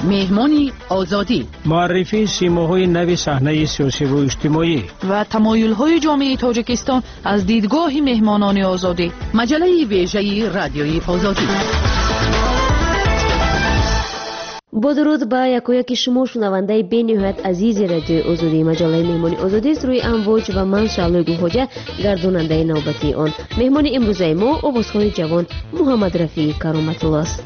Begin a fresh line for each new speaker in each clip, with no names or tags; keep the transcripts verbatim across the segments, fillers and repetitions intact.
مهمانی آزادی،
معرفی سیماهای نو صحنه سیاسی و اجتماعی
و تمایل‌های جامعه تاجیکستان از دیدگاه مهمانان آزادی. مجله ویژه رادیوی آزادی.
با درود به یکایک شما شنونده بین‌نهایت عزیز رادیو آزادی. مجله مهمانی آزادی است روی امواج و من شعله گوهاجه گرداننده نوبتی آن. مهمان امروزه ما آوازخوان جوان محمد رفیع کرامت الله است.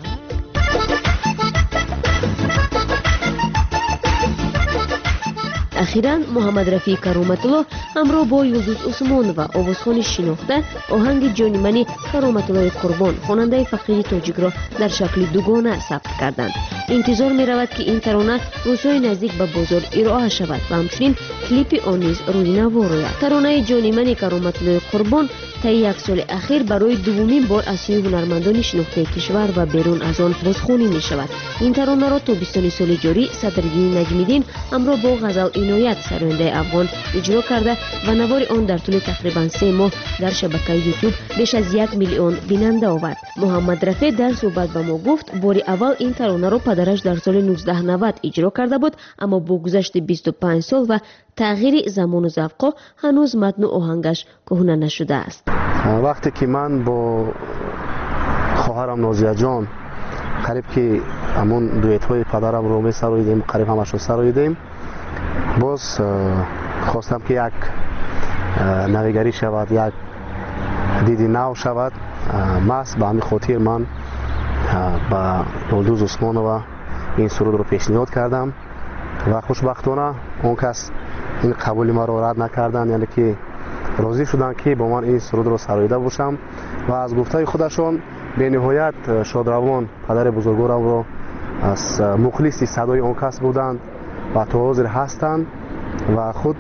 اخیراً محمد رفیع کرامت الله همراه با یلدوز عثمان و آوازخوان شناخته آهنگ جانی منی کرامت الله قربان خواننده فقیر تاجیک را در شکل دوگانه ثبت کردند. انتظار می رود که این ترانه روزهای نزدیک به بازار ارائه شود و همچنین کلیپ آن نیز روی نوا روید. ترانه جانی منی کرامت الله قربان طی یک سال اخیر برای دومین بار از سوی هنرمندان شناخته کشور و بیرون از آن بازخوانی می شود. این ترانه را تابستان سال جاری صدرالدین نجمی‌دین همراه با غزل عنایت سرآینده افغان اجرا کرده و نوار آن در طول تقریبا سه ماه در شبکه یوتیوب بیش از یک میلیون بیننده آورد. محمد رفیع در صحبت با ما گفت بار اول این ترانه را پدرش در سال نوزده نود اجرا کرده بود، اما با گذشت بیست و پنج سال و تغییر زمان و ذوق هنوز متن و آهنگش کهنه نشده است.
وقتی که من با خواهرم نازیه جان قریب که همون دویت های پدرم رو می سراییدیم، قریب همش رو سراییدیم، باز خواستم که یک نویگری شود، یک دیدی نو شود. ماست به همین خاطر من با یلدوز عثمان و این سرود رو پیشنهاد کردم و خوشبختانه اون کس این قبول ما رو رد نکردن، یعنی که راضی شدن که با من این سرود رو سراییده باشم و از گفته خودشون به نهایت شادروان پدر بزرگوارم رو از مخلصی صدای اون کس بودند و تا حاضر هستند و خود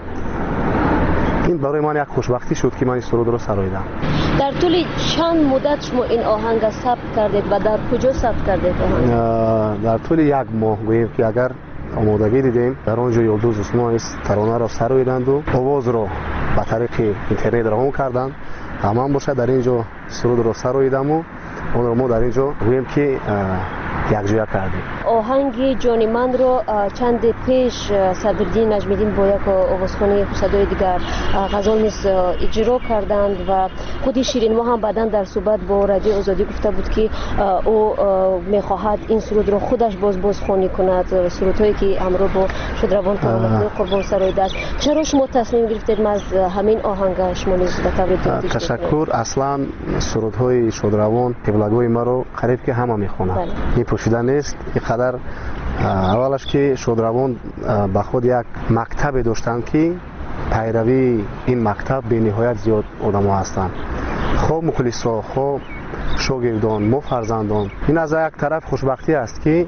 این برای من یک خوشبختی شد که من این سرود رو سراییدم.
در طول چند مدت شما این آهنگ ثبت کردید و در کجا ثبت کردید آهنگ؟
در طول یک ماه گوییم که اگر آمادگی دیدیم در آنجا یلدوز عثمان ترانه را سراییدند و آواز را به طریق اینترنت روان کردند. همان باشه در اینجا سرود را سراییدم و اون را ما در اینجا گوییم که یک جویا کردیم.
آهنگ جانی من رو چند پیش صدرالدین نجمی‌دین با یک آوازخوانی صدای دیگر غزال نیز اجرا کردند و خودی شیرین ما هم بعداً در صحبت با رادیو آزادی گفته بود که او میخواهد این سرود رو خودش باز بازخوانی کند، سرودهایی که همراه با شادروان کرامت قربان سراییده است. چرا شما تصمیم گرفتید از همین آهنگ شما نیز به طور دیگه؟
تشکر. اصلا سرودهای شادروان قبلگوی ما رو قریب که همه میخوانند، این پوشیده نیست. اینقدر اولش که شادروان به خود یک مکتب داشتند که پیروی این مکتب به نهایت زیاد آدم ها هستند، خواه مخلصا خواه شاگردان ما فرزندان. این از یک طرف خوشبختی است که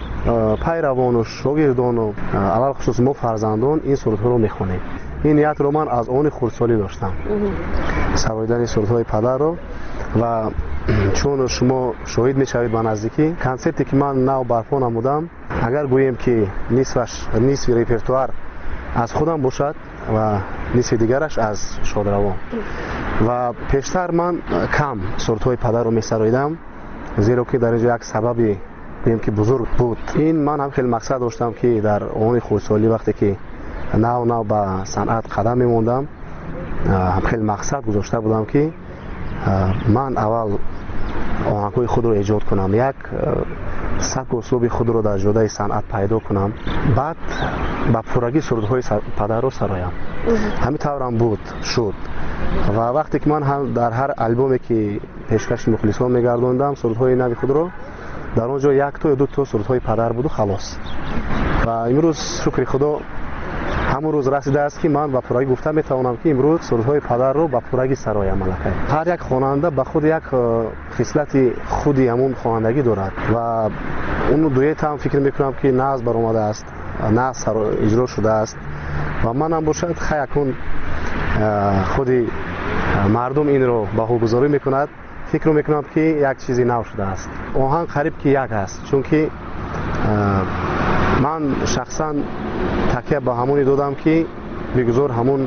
پیروان و شاگردان و اول خصوص ما فرزندان این سرودها رو میخوانیم. این نیت رو من از آن خردسالی داشتم، سراییدن سرودهای پدر رو، و چون شما شاهد میشوید به نزدیکی کنسرتی که من نو برپا نمودم، اگر گوییم که نصفش نصف ریپرتوار از خودم باشد و نصف دیگرش از شادروان، و پیشتر من کم سرودهای پدر رو میسراییدم زیرا که در اینجا یک سببی گوییم که بزرگ بود. این من هم خیلی مقصد داشتم که در آن خردسالی وقتی که نو نو به صنعت قدم میموندم هم خیلی مقصد گذاشته بودم که من اول آهنگ‌های خود رو ایجاد کنم، یک سبک و اسلوب خود رو در جامعه صنعت پیدا کنم، بعد با پورگی سرودهای پدر رو سرایم. همین طورم بود شد و وقتی که من هم در هر البومی که پیشکش مخلصان میگردوندم سرودهای نوی خود رو، در اونجا یک تا یا دو تا سرودهای پدر بود و خلاص. و امروز شکر خدا همون روز رسیده است که من با پورگی گفتم میتوانم که امروز سرودهای پدر رو با پورگی سرایم. ملکه هر یک خواننده به خود یک خصلت خودی همون خوانندگی دارد و اون دویت هم فکر میکنم که ناز برآمده است، ناز اجرا شده است و من هم باشد خیلی خودی مردم این رو بهوگذاری میکند، فکر میکنم که یک چیزی نو شده است. آهنگ قریب که یک است، چون که من شخصا تکیه با همونی دادم که بگذار همون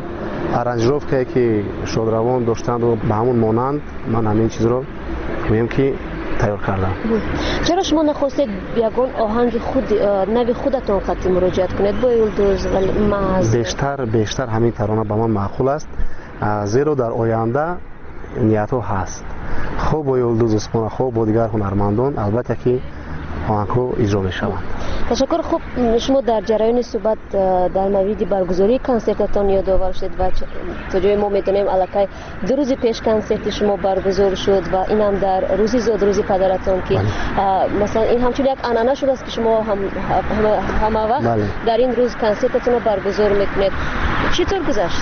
ارنجروفته که شادروان داشتند و به همون مانند من همین چیز رو میگم که تیار کردم.
چرا شما نخواستید یگان آهنگ خود نوی خودتان خط مراجعت کنید با یلدوز ولی محض
بیشتر بیشتر همین ترانه به من معقول است، زیرا در آینده نیت ها هست خوب با یلدوز عثمان، خوب با دیگر هنرمندان البته که آهنگ ها اجرا می شوند.
تشکر. خوب شما در جریان صحبت در مورد برگزاری کنسرتتان یادآور شد و تا جای ما میدونیم الکی دو روز پیش کنسرت شما برگزار شد و این هم در روزی زاد روزی پدرتان که مثلا این همچون یک عنعنه شده است که شما هم همه وقت بله. در این روز کنسرتتان رو برگزار میکنید. چطور گذشت؟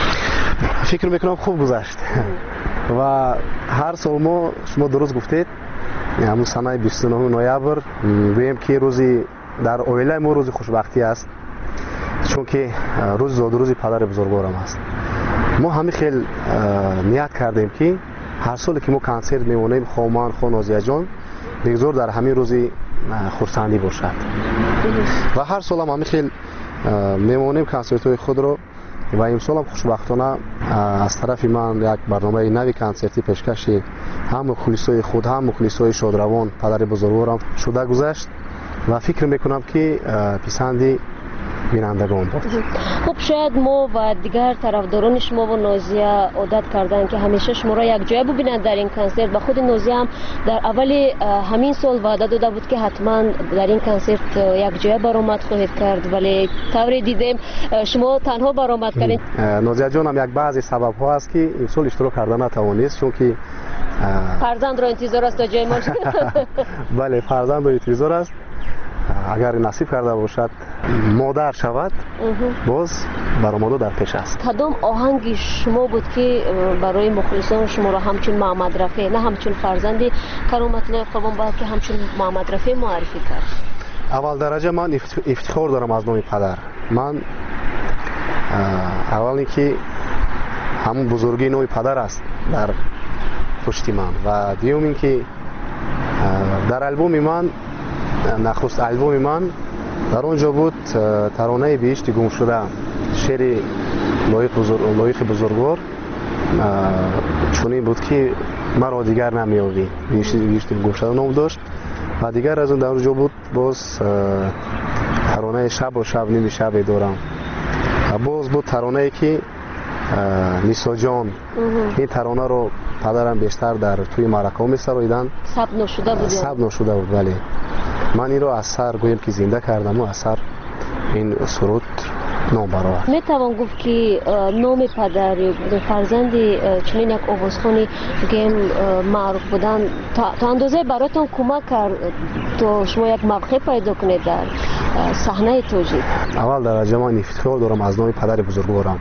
فکر میکنم خوب گذشت و هر سال ما شما درست گفتید همون سنه بیست و نه نوامبر گویم که روزی در اویله ما روز خوشبختی است، چون که روز زاد روزی پدر بزرگوارم است. ما همین خیلی نیت کردیم که هر سال که ما کنسرت میمونیم خوامان خو نازیه جان بگذار در همین روزی خرسندی باشد و هر سال هم همین خیلی میمونیم کنسرت های خود رو و امسال هم خوشبختانه از طرف من یک برنامه نوی کنسرتی پیشکشی هم مخلصای خود هم مخلصای شادروان پدر بزرگوارم شده گذشت و فکر میکنم که پسندی بینندگان بود.
خب شاید ما و دیگر طرفداران شما و نازیه عادت کردن که همیشه شما را یک جای ببینند در این کنسرت و خود نازیه هم در اول همین سال وعده داده بود که حتما در این کنسرت یک جای برآمد خواهید کرد، ولی طوری دیدیم شما تنها برآمد کردید.
نازیه جان هم یک بعضی سبب ها است که این سال اشتراک کردن نتوانست، چون که
فرزند را انتظار است تا جای ما.
بله فرزند را انتظار است، اگر نصیب کرده باشد مادر شود باز برآمده در پیش است.
کدام آهنگ شما بود که برای مخلصان شما را همچون محمد رفیع نه همچون فرزند کرامت الله قربان بلکه همچون محمد رفیع معرفی کرد؟
اول درجه من افتخار دارم از نام پدر. من اولی که همون بزرگی نام پدر است در پشت من و دیوم این که در البوم من نخست البوم من در اونجا بود ترانه بهشت گم شده، شعر لایق بزرگ لایق بزرگوار چونین بود که مرا دیگر نمیابی، بهشت گم شده نام داشت و دیگر از اون در اونجا بود باز ترانه شب و شب نمی شب دارم و باز بود ترانه ای که نیسا جان. این ترانه رو پدرم بیشتر در توی معرکه ها می سرایدن،
ثبت نشده بود.
ثبت نشده بود بله. من این رو از سر گویم که زنده کردم و از سر این سرود نام برآورد.
می توان گفت که نام پدر فرزند چنین یک آوازخوانی گیم معروف بودن تا اندازه براتون کمک کرد تا شما یک موقع پیدا کنید در صحنه توجیه؟
اول درجه من افتخار دارم از نام پدر بزرگوارم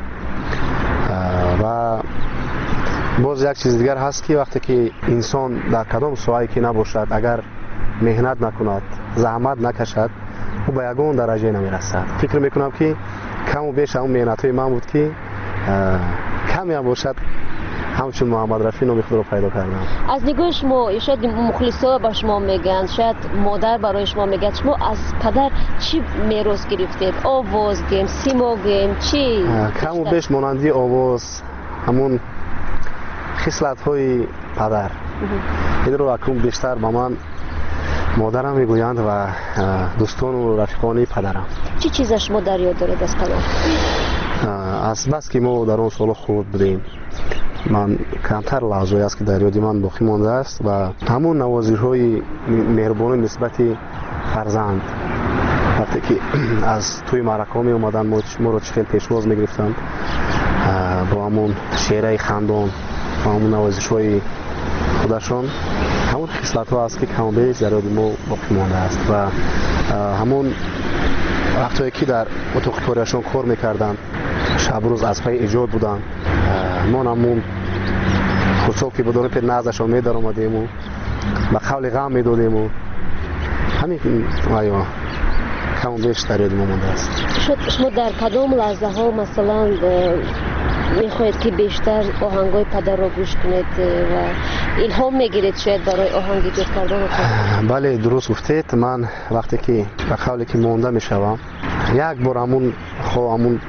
و باز یک چیز دیگر هست که وقتی که انسان در کدام ساحه‌ای که نباشد اگر مهنت نکند زحمت نکشد او به یگان درجه نمیرسد. فکر میکنم که کم و بیش اون مهنت های من بود که کمی هم باشد همچون محمد رفیع نام خود رو پیدا کردم.
از نگاه شما شاید مخلصا با شما میگن، شاید مادر برای شما میگه، شما از پدر چی میراث گرفتید؟ آواز گیم، سیما گیم، چی؟
کم و بیش مانندی آواز همون خصلت های پدر این رو اکنون بیشتر با من مادرم میگویند و دوستان و رفیقان پدرم.
چی چیز شما در یاد دارید از پدر؟
از بس که ما در اون سال خود بودیم من کمتر لحظه‌ای است که در یاد من باقی مانده است و همون نوازش‌های مهربانی نسبت فرزند وقتی که از توی معرکه می اومدن ما رو چخیل پیشواز میگرفتند با همون شعرهای خندان و همون نوازش‌های خودشان همون خصلت ها است که کم و بیش در یاد ما باقی مانده است و همون وقتی که در اتاق کاریشان کار میکردن شب روز از پی ایجاد بودن ما همون خرچاک که بدون پیر نزدشان می در آمدیم و به قول غم می دادیم و همین آیا کم و بیش در یاد ما مانده است.
شما در کدام لحظه ها مثلا میخواید که بیشتر آهنگای پدر رو گوش کنید و الهام میگیرید شاید برای آهنگی گوش کردن؟
بله درست گفتید. من وقتی که به قولی که مانده میشوم یک بار همون خو همون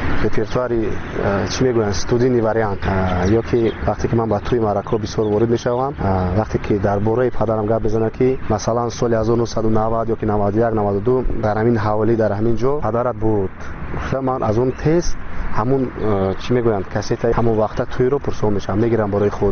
رپرتواری چی میگوین استودینی واریانت یا که وقتی که من با توی معرکه بسیار وارد میشوم وقتی که درباره پدرم گپ بزنه که مثلا سال هزار و نهصد و نود یا که نود و یک نود و دو در همین حوالی در همین جا پدرت بود من از اون تست همون چی میگوین کاست همون وقت توی رو پرسون میشم میگیرم برای خود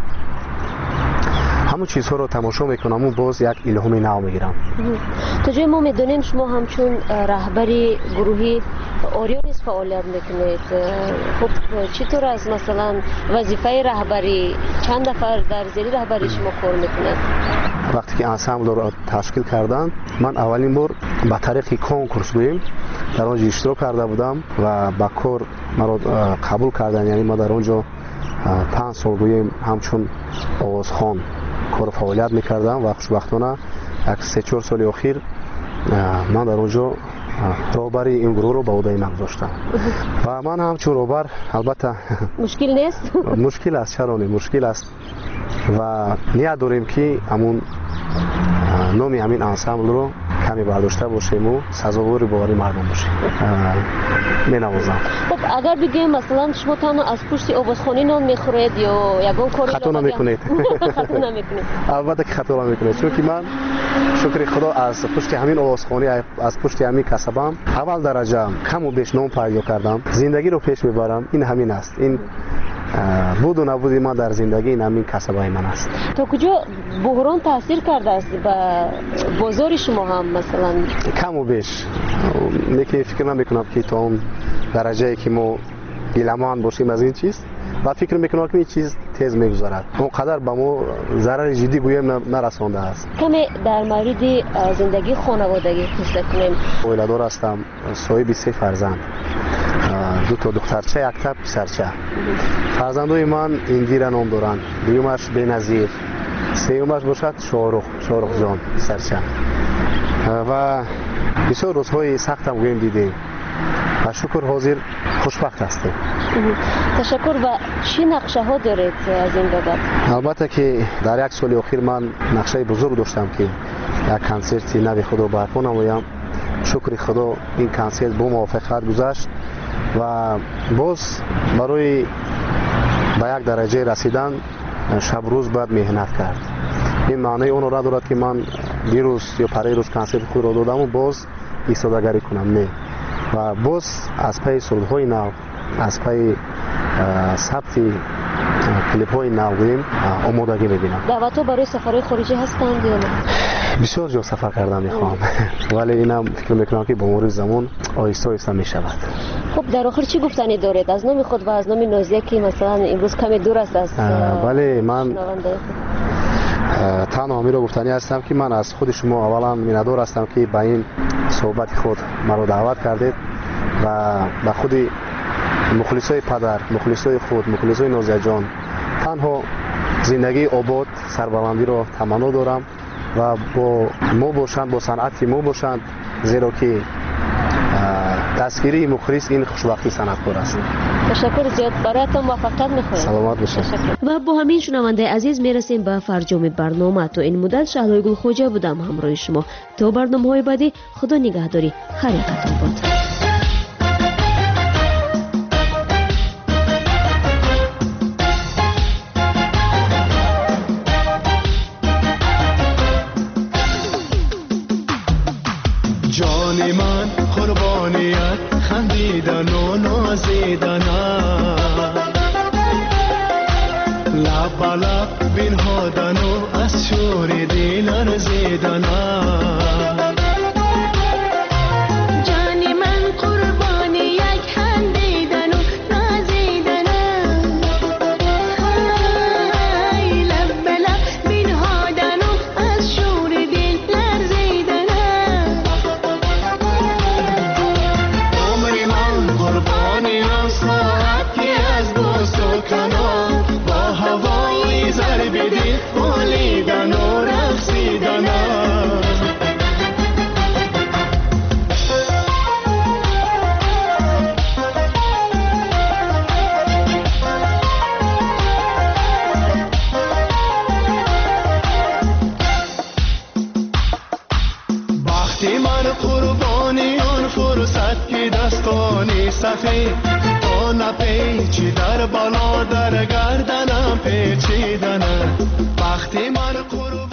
همون چیزها رو تماشا میکنم و باز یک الهامی نو میگیرم.
تا جای ما میدونیم شما همچون رهبری گروهی اوریونیس فعالیت میکنید. خب چطور از مثلا وظیفه رهبری چند نفر در زیر رهبری شما کار میکنند؟
وقتی که انسامبل رو تشکیل کردن من اولین بار با طریق کنکورس گوییم در اونجا اشتراک کرده بودم و با کار مرا قبول کردن. یعنی ما در اونجا پنج سال گوییم همچون آوازخوان کار فعالیت میکردم و خوشبختانه یک سه چهار سال اخیر من در اونجا رهبری این گروه رو به عهده من گذاشتم و من همچون رهبر البته
مشکل نیست؟
مشکل است، چرا نه مشکل است و نیت داریم که همون نامی همین انسامبل رو کمی برداشته باشیم و سزاوار باوری مردم باشیم. می نوازم.
خب اگر بگیم مثلا شما تنها از پشت آوازخوانی نام میخورید یا یگان کاری
خطا نمیکنید؟
خطا نمیکنید.
البته که خطا نمیکنید چون که من شکر خدا از پشت همین آوازخوانی از پشت همین کسبم اول درجه کم و بیش نام پیدا کردم. زندگی رو پیش میبرم. این همین است. این بود و نبودی ما در زندگی این همین کسبای من است.
تا کجا بحران تاثیر کرده است به بازار شما هم مثلا؟
کم و بیش میگه فکر نمیکنم که تا اون درجه که ما گیلمان باشیم از این چیز و فکر میکنم که این چیز تیز میگذرد اونقدر به ما ضرر جدی گویم نرسانده است.
کمی در مورد زندگی خانوادگی صحبت کنیم.
ولادار هستم، صاحب سه فرزند، دو تا دخترچه یک تا پسرچه. فرزندای من اندیره نام دارند. دومش بنظیر، سومش باشد شاهرخ شاهرخ جان پسرچه و بسیار روزهای سخت هم گویم دیدیم و شکر حاضر خوشبخت هستیم.
تشکر. و چی نقشه ها دارید از این بابت؟
البته که در یک سال اخیر من نقشه بزرگ داشتم که یک کنسرت نوی خدا برپا نمایم. شکر خدا این کنسرت با موافقت گذشت و باز برای به یک درجه رسیدن شب روز باید مهنت کرد. این معنی اون را دارد که من دیروز یا پری روز کنسرت خود را دادم و باز ایستادگری کنم نه و باز از پی سرودهای نو از پی ثبت کلیپ های نویم آمادگی میبینم.
دعوت ها برای سفرهای خارجی هستند یا نه؟
بسیار جا سفر کردم میخوام ولی اینم فکر میکنم که با مرور زمان آهسته آهسته میشود.
خب در آخر چی گفتنی دارید از نام خود و از نام نازیه که مثلا امروز کمی دور است از
ولی من تنها همین رو گفتنی هستم که من از خود شما اولا میندار هستم که با این صحبت خود مرا دعوت کردید و با خود مخلصای پدر، مخلصای خود، مخلصای نازیه جان تنها زندگی آباد سربلندی رو تمنا دارم و با ما باشند با صنعت ما باشند زیرا که تصویری مخلص این خوشبختی صنعتکار است.
تشکر زیاد برایتان موفقیت می‌خوایم.
سلامت باشید.
و با همین شنونده عزیز میرسیم به فرجام برنامه. تو این مدت شهلای گلخوجه بودم همراه شما. تا برنامه‌های بعدی خدا نگهداری. خیرتون باد.
جان من قربانیت خندیدن و نازیدن لب لب بنهادن و از شور دل ارزیدن جان من قربانی یک خندیدن و نازیدن های لب لب بنهادن و از شور دل لرزیدن عمر من قربانی ساعتی از بوس و کنار با هوای ضرب دل بالیدن و رقصیدن وقتی من قربانی آن فرصت که دستانی سفید
بالا نپیچی در بالا در گردنم پیچیدنه وقتی من قرار